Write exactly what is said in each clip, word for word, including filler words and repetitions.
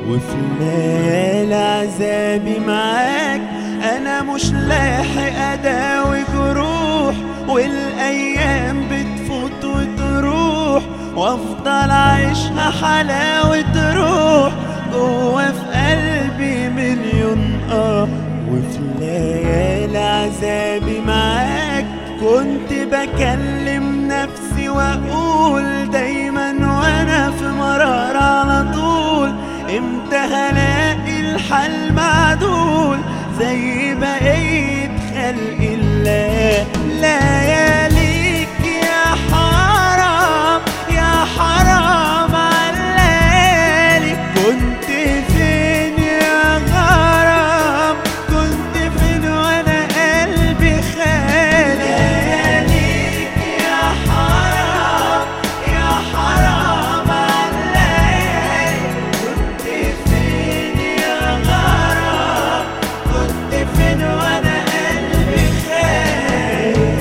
وفي ليالي عذابي معاك انا مش لاحق اداوي جروح، والايام بتفوت وتروح وافضل عايشها حلاوة روح جوا في قلبي مليون اه. وفي ليالي عذابي معاك كنت بكلم نفسي واقول دايما وانا في مرار على طول، امتى هلاقي الحل معدول زي بقية خلق الله. لياليك يا حرام يا حرام علالي، كنت فين يا غرام كنت فين وانا قلبي خالي. لياليك يا حرام يا حرام علالي، كنت فين يا غرام كنت فين وانا قلبي خالي.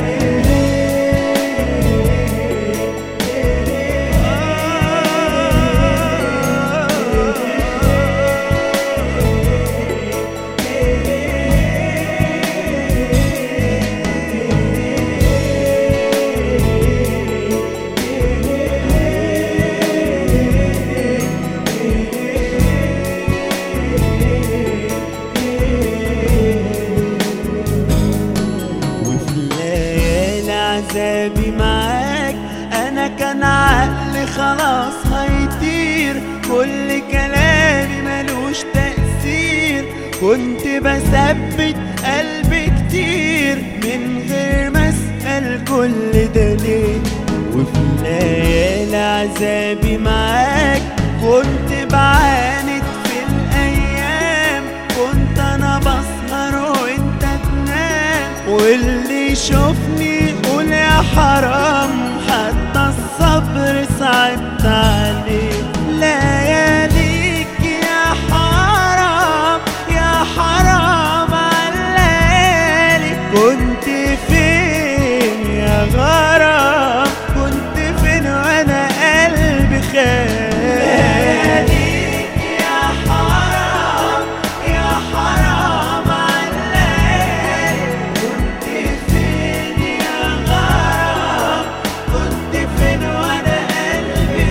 عذابي معاك انا كان عقلي خلاص هيطير، كل كلامي ملوش تأثير، كنت بثبت قلبي كتير من غير ما اسأل كل ده ليه. وفي ليالي عذابي معاك كنت بعاند في الايام، كنت انا بسهر وانت تنام، واللي يشوفني يقول يا حرام حتى الصبر صعبت عليه. لياليك يا حرام يا حرام علالي، كنت فين يا غرام كنت فين وانا قلبي خالي. لياليك يا حرام يا حرام علالي، كنت فين يا غرام كنت فين وانا قلبي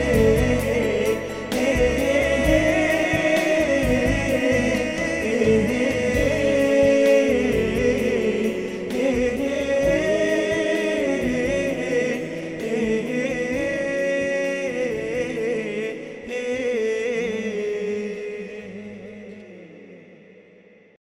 خالي.